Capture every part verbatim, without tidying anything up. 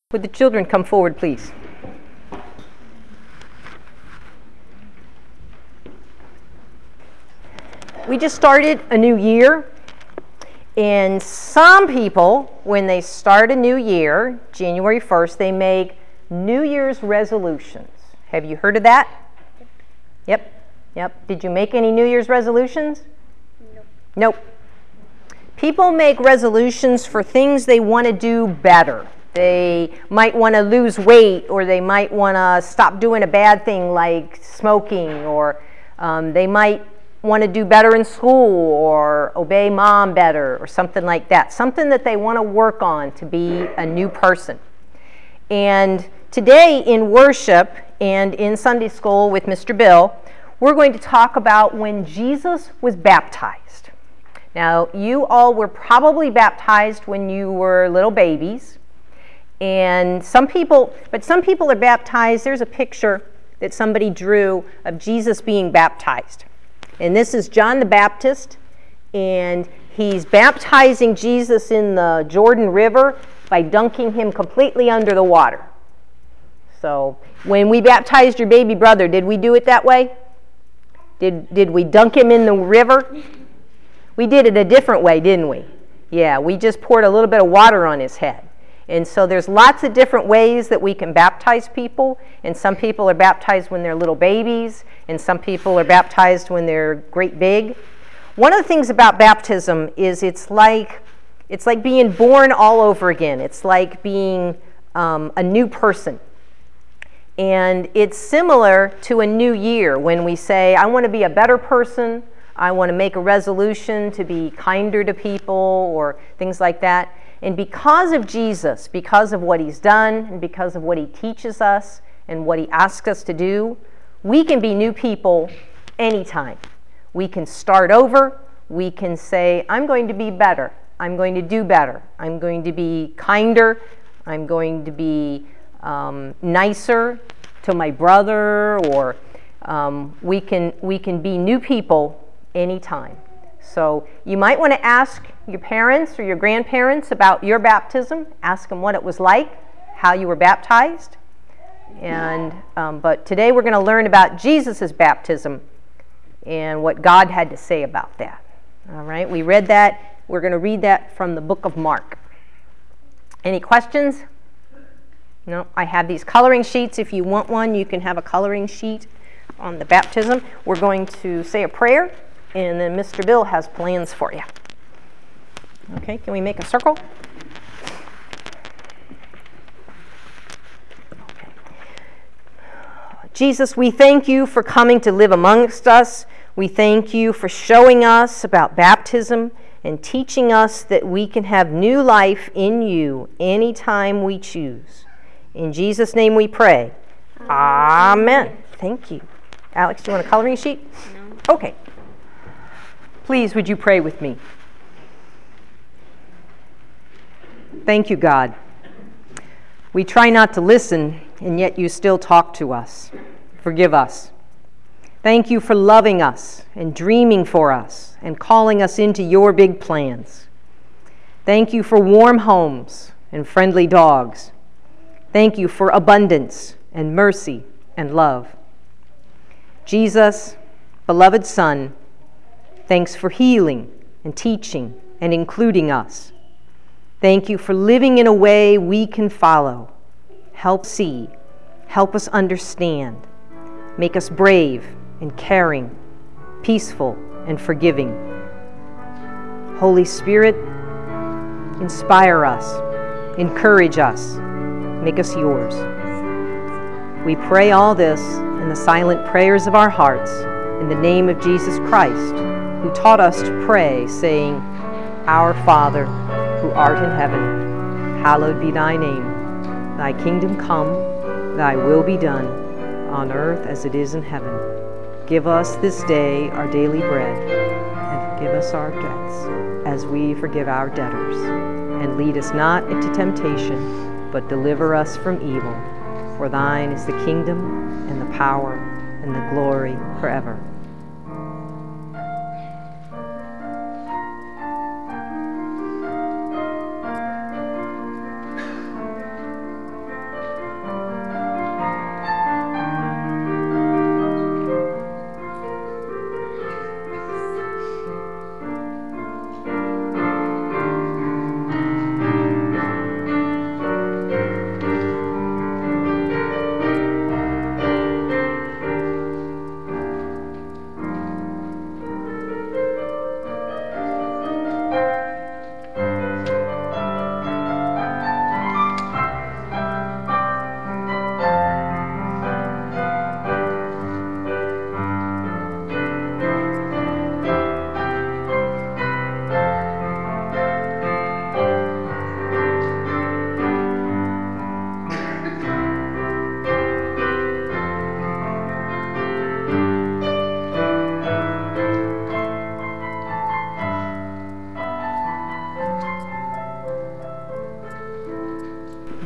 Would the children come forward, please? We just started a new year, and some people, when they start a new year, January first, they make New Year's resolutions. Have you heard of that? Yep. Yep. Did you make any New Year's resolutions? Nope. Nope. People make resolutions for things they want to do better. They might want to lose weight, or they might want to stop doing a bad thing like smoking, or um, they might want to do better in school, or obey mom better, or something like that. Something that they want to work on to be a new person. And today in worship and in Sunday school with Mister Bill, we're going to talk about when Jesus was baptized. Now, you all were probably baptized when you were little babies. And some people, but some people are baptized. There's a picture that somebody drew of Jesus being baptized. And this is John the Baptist, and he's baptizing Jesus in the Jordan River by dunking him completely under the water. So when we baptized your baby brother, did we do it that way? Did, did we dunk him in the river? We did it a different way, didn't we? Yeah, we just poured a little bit of water on his head. And so there's lots of different ways that we can baptize people, and some people are baptized when they're little babies, and some people are baptized when they're great big. One of the things about baptism is it's like it's like being born all over again. It's like being um, a new person. And it's similar to a new year when we say, I want to be a better person, I want to make a resolution to be kinder to people, or things like that. And because of Jesus, because of what he's done, and because of what he teaches us, and what he asks us to do, we can be new people anytime. We can start over. We can say, I'm going to be better. I'm going to do better. I'm going to be kinder. I'm going to be um, nicer to my brother, or um, we can, we can be new people anytime. So you might want to ask your parents or your grandparents about your baptism. Ask them what it was like, how you were baptized. And um, but today we're going to learn about Jesus' baptism and what God had to say about that. All right, we read that. We're going to read that from the book of Mark. Any questions? No, I have these coloring sheets. If you want one, you can have a coloring sheet on the baptism. We're going to say a prayer, and then Mister Bill has plans for you. Okay, can we make a circle? Okay. Jesus, we thank you for coming to live amongst us. We thank you for showing us about baptism and teaching us that we can have new life in you anytime we choose. In Jesus' name we pray. Amen. Amen. Thank you. Alex, do you want a coloring sheet? No. Okay. Please, would you pray with me? Thank you, God. We try not to listen, and yet you still talk to us. Forgive us. Thank you for loving us and dreaming for us and calling us into your big plans. Thank you for warm homes and friendly dogs. Thank you for abundance and mercy and love. Jesus, beloved Son, thanks for healing and teaching and including us. Thank you for living in a way we can follow. Help see, help us understand. Make us brave and caring, peaceful and forgiving. Holy Spirit, inspire us, encourage us, make us yours. We pray all this in the silent prayers of our hearts in the name of Jesus Christ, who taught us to pray, saying, Our Father, who art in heaven, hallowed be thy name. Thy kingdom come, thy will be done, on earth as it is in heaven. Give us this day our daily bread, and forgive us our debts, as we forgive our debtors. And lead us not into temptation, but deliver us from evil. For thine is the kingdom, and the power, and the glory forever.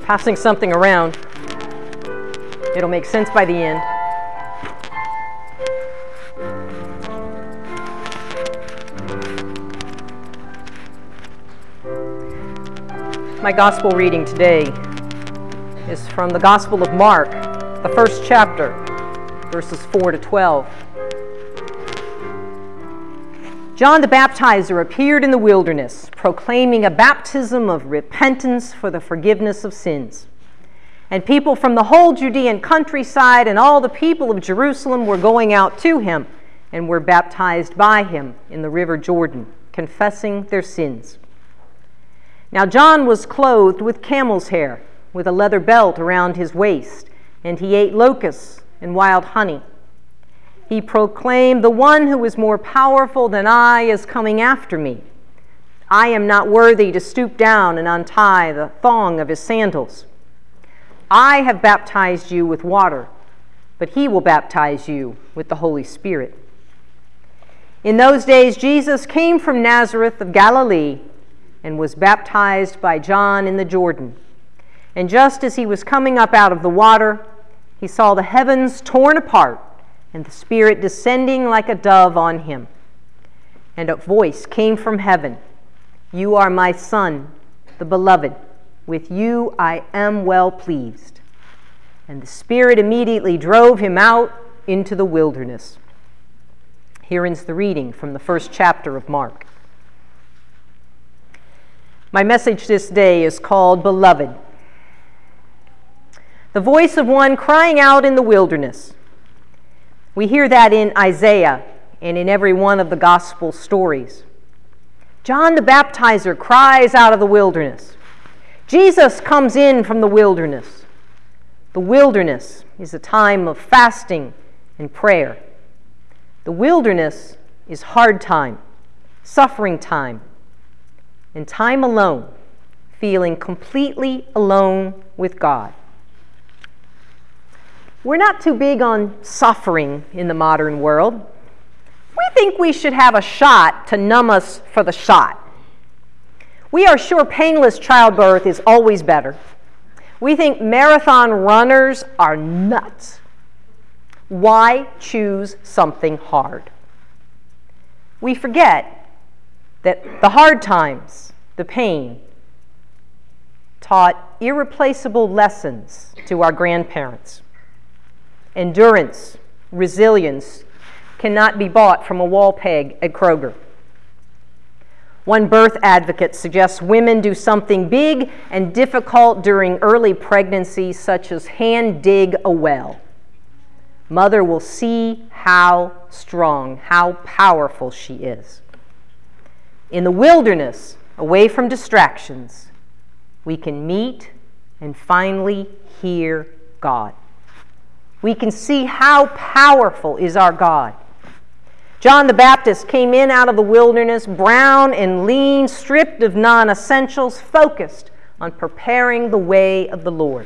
passing something around. It'll make sense by the end. My gospel reading today is from the Gospel of Mark, the first chapter, verses four to twelve. John the Baptizer appeared in the wilderness, proclaiming a baptism of repentance for the forgiveness of sins. And people from the whole Judean countryside and all the people of Jerusalem were going out to him and were baptized by him in the river Jordan, confessing their sins. Now John was clothed with camel's hair, with a leather belt around his waist, and he ate locusts and wild honey. He proclaimed, "The one who is more powerful than I is coming after me. I am not worthy to stoop down and untie the thong of his sandals. I have baptized you with water, but he will baptize you with the Holy Spirit." In those days, Jesus came from Nazareth of Galilee and was baptized by John in the Jordan. And just as he was coming up out of the water, he saw the heavens torn apart and the Spirit descending like a dove on him. And a voice came from heaven, "You are my Son, the beloved. With you I am well pleased." And the Spirit immediately drove him out into the wilderness. Here ends the reading from the first chapter of Mark. My message this day is called Beloved. The voice of one crying out in the wilderness. We hear that in Isaiah and in every one of the gospel stories. John the Baptizer cries out of the wilderness. Jesus comes in from the wilderness. The wilderness is a time of fasting and prayer. The wilderness is hard time, suffering time, and time alone, feeling completely alone with God. We're not too big on suffering in the modern world. We think we should have a shot to numb us for the shot. We are sure painless childbirth is always better. We think marathon runners are nuts. Why choose something hard? We forget that the hard times, the pain, taught irreplaceable lessons to our grandparents. Endurance, resilience cannot be bought from a wall peg at Kroger. One birth advocate suggests women do something big and difficult during early pregnancy, such as hand dig a well. Mother will see how strong, how powerful she is. In the wilderness, away from distractions, we can meet and finally hear God. We can see how powerful is our God. John the Baptist came in out of the wilderness, brown and lean, stripped of non-essentials, focused on preparing the way of the Lord.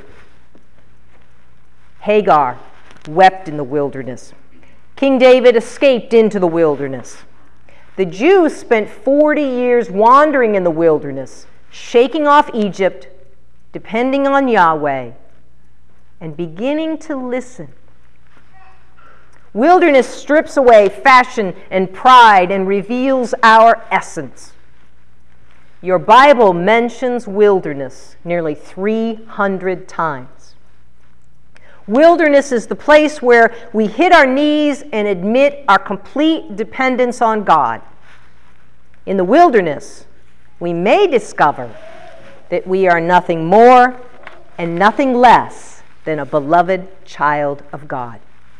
Hagar wept in the wilderness. King David escaped into the wilderness. The Jews spent forty years wandering in the wilderness, shaking off Egypt, depending on Yahweh, and beginning to listen. Wilderness strips away fashion and pride and reveals our essence. Your Bible mentions wilderness nearly three hundred times. Wilderness is the place where we hit our knees and admit our complete dependence on God. In the wilderness, we may discover that we are nothing more and nothing less than a beloved child of God.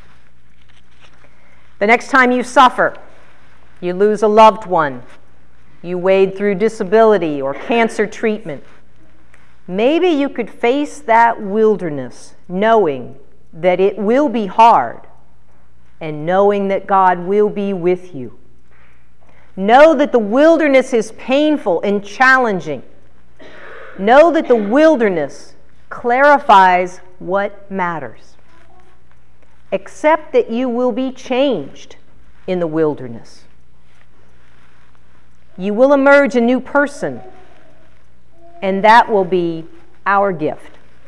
The next time you suffer, you lose a loved one, you wade through disability or cancer treatment, maybe you could face that wilderness knowing that it will be hard and knowing that God will be with you. Know that the wilderness is painful and challenging. Know that the wilderness clarifies what matters. Accept that you will be changed in the wilderness. You will emerge a new person, and that will be our gift.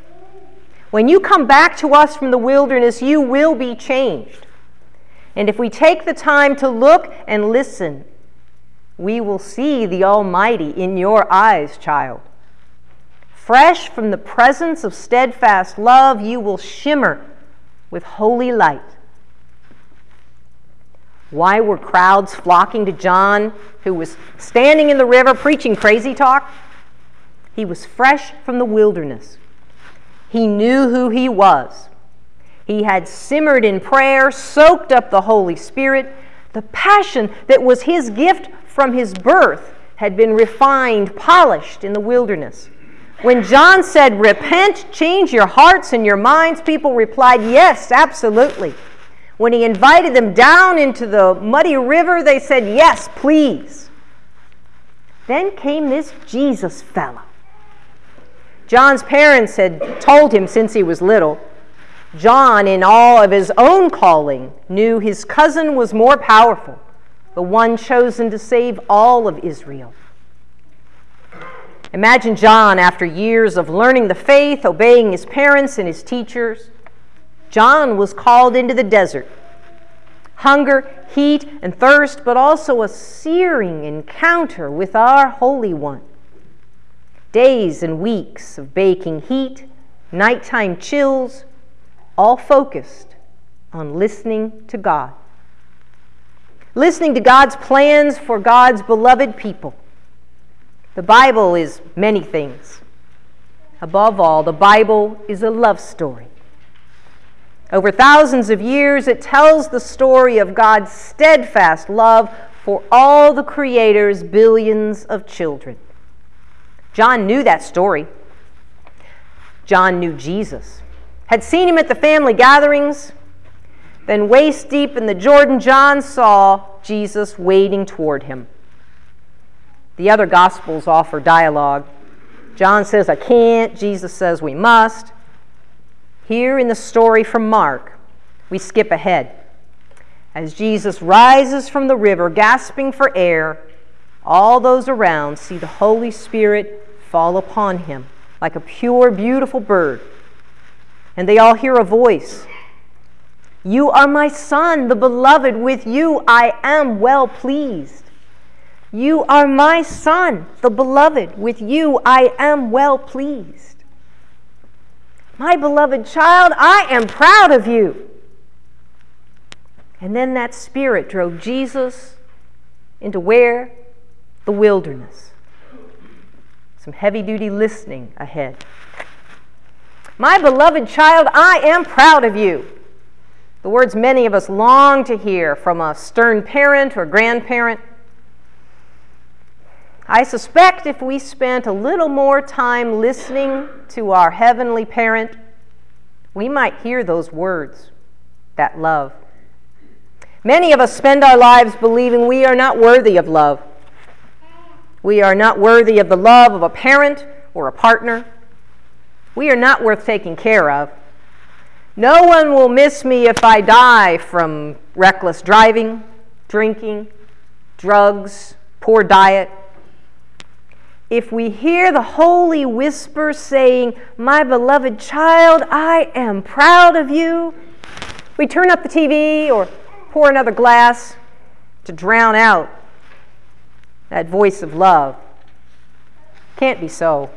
When you come back to us from the wilderness, you will be changed. And if we take the time to look and listen, we will see the Almighty in your eyes, child. Fresh from the presence of steadfast love, you will shimmer with holy light. Why were crowds flocking to John, who was standing in the river preaching crazy talk? He was fresh from the wilderness. He knew who he was. He had simmered in prayer, soaked up the Holy Spirit. The passion that was his gift from his birth had been refined, polished in the wilderness. When John said, "Repent, change your hearts and your minds," people replied, "Yes, absolutely." When he invited them down into the muddy river, they said, "Yes, please." Then came this Jesus fellow. John's parents had told him since he was little. John, in awe of his own calling, knew his cousin was more powerful, the one chosen to save all of Israel. Imagine John, after years of learning the faith, obeying his parents and his teachers. John was called into the desert. Hunger, heat, and thirst, but also a searing encounter with our Holy One. Days and weeks of baking heat, nighttime chills, all focused on listening to God. Listening to God's plans for God's beloved people. The Bible is many things. Above all, the Bible is a love story. Over thousands of years, it tells the story of God's steadfast love for all the Creator's billions of children. John knew that story. John knew Jesus, had seen him at the family gatherings. Then waist deep in the Jordan, John saw Jesus wading toward him. The other Gospels offer dialogue. John says, "I can't." Jesus says, "We must." Here in the story from Mark, we skip ahead. As Jesus rises from the river, gasping for air, all those around see the Holy Spirit fall upon him like a pure, beautiful bird. And they all hear a voice. "You are my Son, the beloved. With you I am well pleased." You are my Son, the beloved. With you I am well pleased. My beloved child, I am proud of you. And then that Spirit drove Jesus into where? The wilderness. Some heavy-duty listening ahead. My beloved child, I am proud of you. The words many of us long to hear from a stern parent or grandparent. I suspect if we spent a little more time listening to our heavenly parent, we might hear those words, that love. Many of us spend our lives believing we are not worthy of love. We are not worthy of the love of a parent or a partner. We are not worth taking care of. No one will miss me if I die from reckless driving, drinking, drugs, poor diet. If we hear the holy whisper saying, "My beloved child, I am proud of you," we turn up the T V or pour another glass to drown out that voice of love. Can't be so.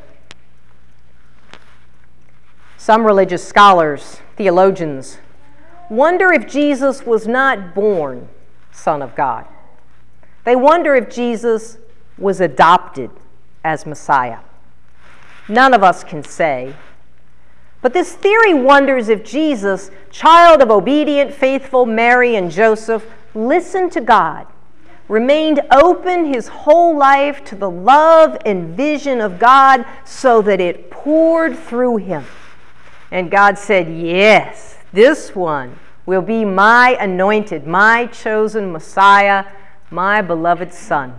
Some religious scholars, theologians, wonder if Jesus was not born Son of God. They wonder if Jesus was adopted as Messiah. None of us can say. But this theory wonders if Jesus, child of obedient, faithful Mary and Joseph, listened to God, remained open his whole life to the love and vision of God so that it poured through him. And God said, "Yes, this one will be my anointed, my chosen Messiah, my beloved Son."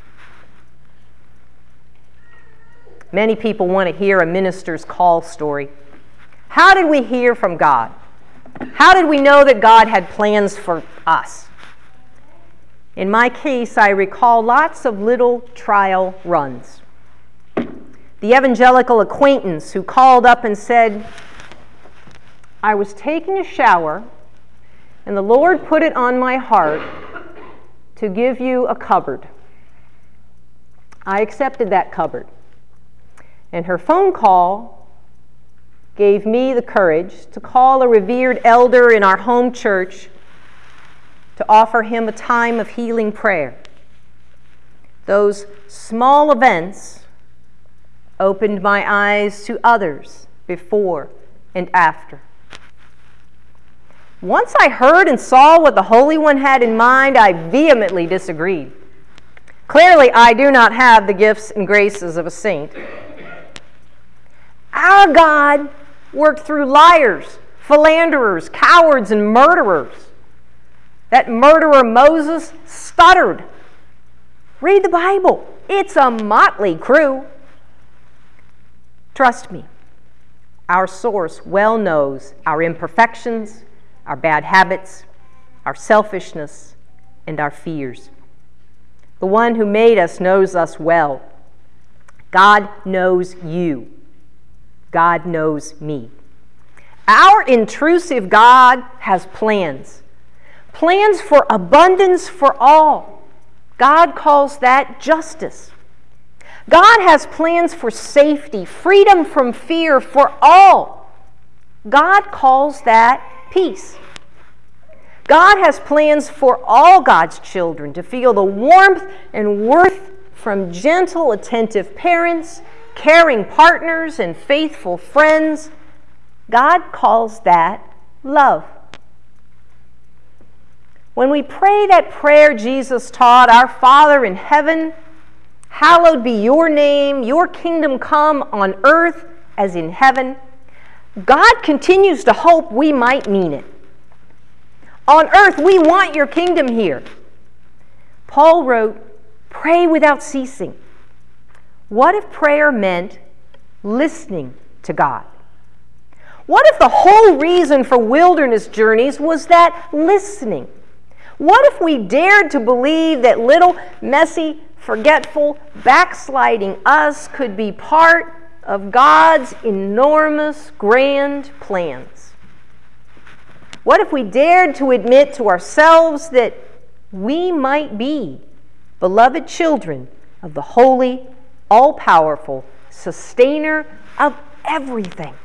Many people want to hear a minister's call story. How did we hear from God? How did we know that God had plans for us? In my case, I recall lots of little trial runs. The evangelical acquaintance who called up and said, I was taking a shower, and the Lord put it on my heart to give you a cupboard. I accepted that cupboard. And her phone call gave me the courage to call a revered elder in our home church to offer him a time of healing prayer. Those small events opened my eyes to others before and after. Once I heard and saw what the Holy One had in mind, I vehemently disagreed. Clearly, I do not have the gifts and graces of a saint. Our God worked through liars, philanderers, cowards, and murderers. That murderer Moses stuttered. Read the Bible. It's a motley crew. Trust me, our source well knows our imperfections, our bad habits, our selfishness, and our fears. The one who made us knows us well. God knows you. God knows me. Our intrusive God has plans. Plans for abundance for all. God calls that justice. God has plans for safety, freedom from fear for all. God calls that peace. God has plans for all God's children to feel the warmth and worth from gentle, attentive parents, caring partners, and faithful friends. God calls that love. When we pray that prayer Jesus taught, Our Father in heaven, hallowed be your name, your kingdom come on earth as in heaven, God continues to hope we might mean it. On earth, we want your kingdom here. Paul wrote, pray without ceasing. What if prayer meant listening to God? What if the whole reason for wilderness journeys was that listening? What if we dared to believe that little, messy, forgetful, backsliding us could be part of God's enormous, grand plans? What if we dared to admit to ourselves that we might be beloved children of the holy, all-powerful, sustainer of everything?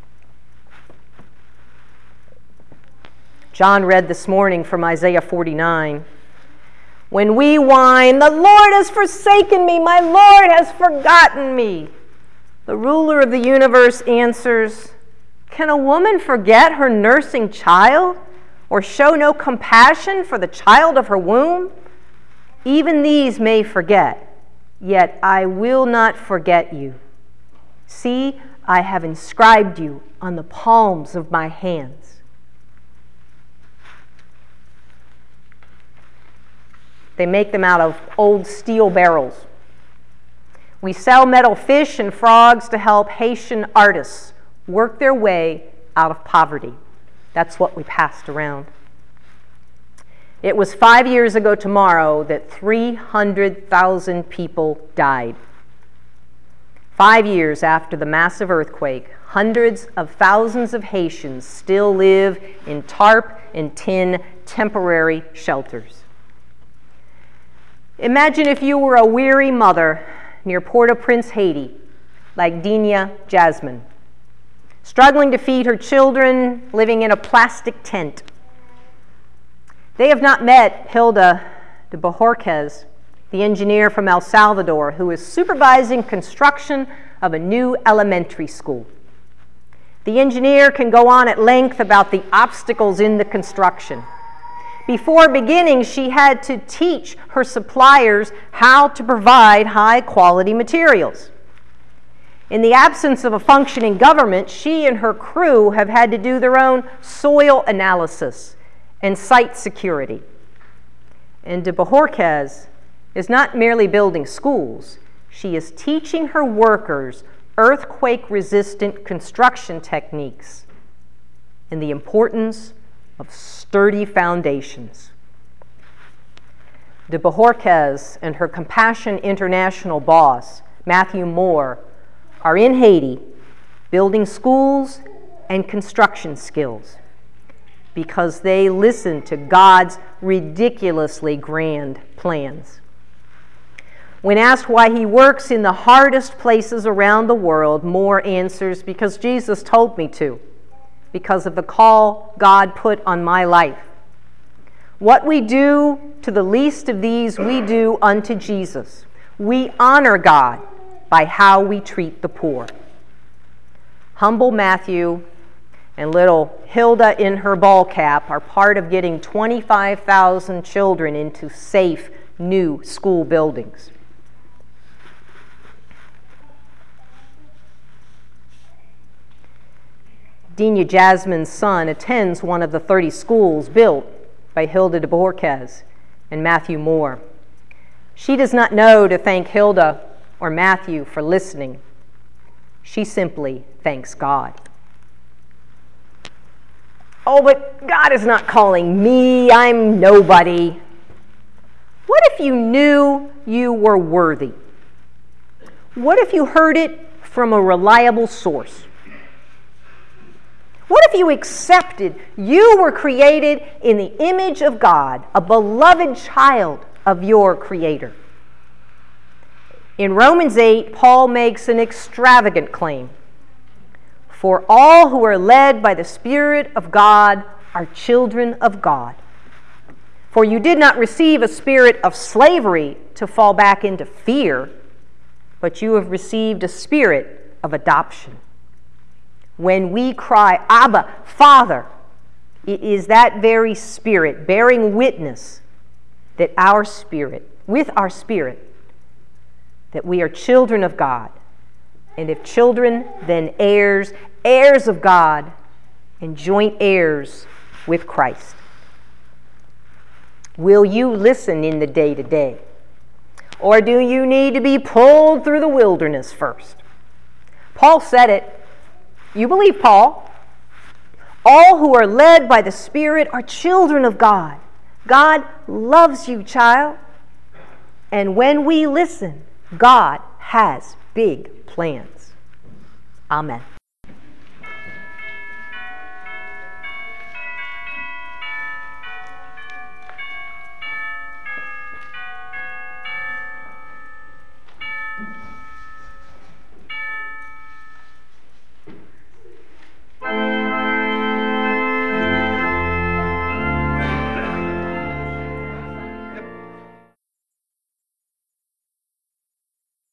John read this morning from Isaiah forty-nine. When we whine, the Lord has forsaken me, my Lord has forgotten me. The ruler of the universe answers, can a woman forget her nursing child or show no compassion for the child of her womb? Even these may forget, yet I will not forget you. See, I have inscribed you on the palms of my hands. They make them out of old steel barrels. We sell metal fish and frogs to help Haitian artists work their way out of poverty. That's what we passed around. It was five years ago tomorrow that three hundred thousand people died. Five years after the massive earthquake, hundreds of thousands of Haitians still live in tarp and tin temporary shelters. Imagine if you were a weary mother near Port-au-Prince, Haiti, like Dina Jasmine, struggling to feed her children, living in a plastic tent. They have not met Hilda de Bohorquez, the engineer from El Salvador, who is supervising construction of a new elementary school. The engineer can go on at length about the obstacles in the construction. Before beginning, she had to teach her suppliers how to provide high-quality materials. In the absence of a functioning government, she and her crew have had to do their own soil analysis and site security. And de Bohorquez is not merely building schools. She is teaching her workers earthquake-resistant construction techniques and the importance of sturdy foundations. De Bohorquez and her Compassion International boss, Matthew Moore, are in Haiti building schools and construction skills because they listen to God's ridiculously grand plans. When asked why he works in the hardest places around the world, Moore answers, because Jesus told me to, because of the call God put on my life. What we do to the least of these, we do unto Jesus. We honor God by how we treat the poor. Humble Matthew and little Hilda in her ball cap are part of getting twenty-five thousand children into safe, new school buildings. Dina Jasmine's son attends one of the thirty schools built by Hilda de Borquez and Matthew Moore. She does not know to thank Hilda or Matthew for listening. She simply thanks God. Oh, but God is not calling me. I'm nobody. What if you knew you were worthy? What if you heard it from a reliable source? What if you accepted you were created in the image of God, a beloved child of your Creator? In Romans eight, Paul makes an extravagant claim. For all who are led by the Spirit of God are children of God. For you did not receive a spirit of slavery to fall back into fear, but you have received a spirit of adoption. When we cry, Abba, Father, it is that very Spirit bearing witness that our spirit, with our spirit, that we are children of God. And if children, then heirs, heirs of God, and joint heirs with Christ. Will you listen in the day-to-day? Or do you need to be pulled through the wilderness first? Paul said it. You believe Paul? All who are led by the Spirit are children of God. God loves you, child. And when we listen, God has big plans. Amen.